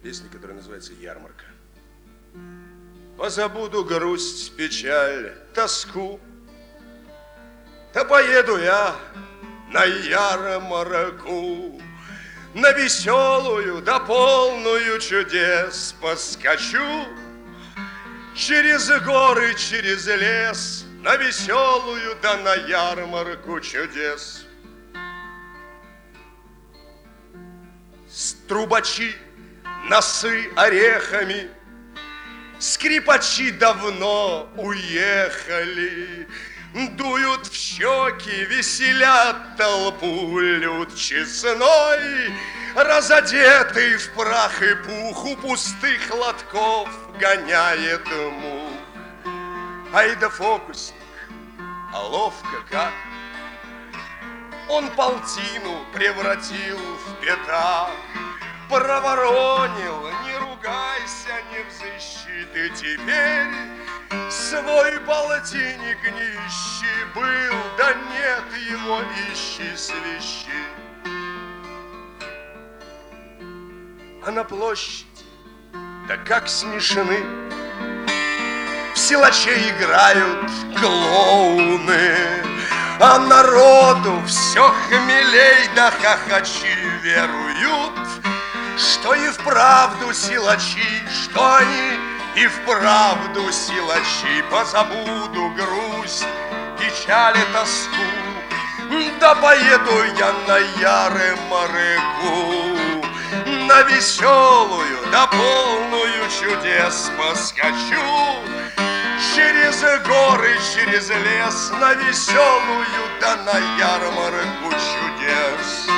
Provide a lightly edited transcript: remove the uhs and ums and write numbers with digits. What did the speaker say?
Песня, которая называется «Ярмарка». Позабуду грусть, печаль, тоску, да поеду я на ярмарку, на веселую, да полную чудес поскочу через горы, через лес, на веселую, да на ярмарку чудес. Трубачи, носы орехами, скрипачи давно уехали, дуют в щеки, веселят толпу, люд честной, разодетый в прах и пух, у пустых лотков гоняет мух. Ай да фокусник, а ловко как! Он полтину превратил в пятак, проворонил, не ругайся, не взыщи ты теперь. Свой полтинник нищий был, да нет его, ищи свищи. А на площади, да как смешны, в силачей играют клоуны, а народу все хмелей да хохочи веруют, что и вправду силачи, что они и вправду силачи. Позабуду грусть, печаль и тоску, да поеду я на ярмарку, на веселую, да полную чудес поскочу через горы, через лес, на веселую, да на ярмарку чудес.